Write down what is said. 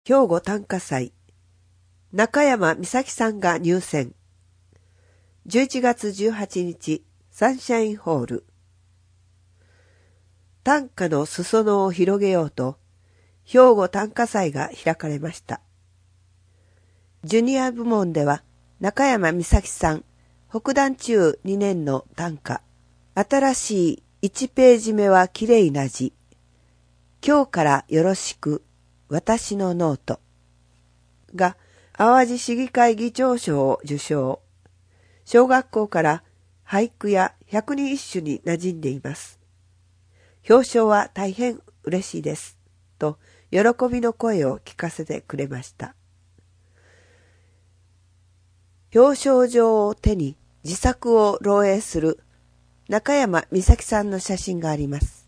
兵庫短歌祭、中山美咲さんが入選。11月18日、サンシャインホール。短歌の裾野を広げようと、兵庫短歌祭が開かれました。ジュニア部門では、中山美咲さん、北段中2年の短歌、新しい1ページ目はきれいな字、今日からよろしく、私のノートが淡路市議会議長賞を受賞。小学校から俳句や百人一首に馴染んでいます。表彰は大変嬉しいです。と喜びの声を聞かせてくれました。表彰状を手に自作を漏洩する中山美咲さんの写真があります。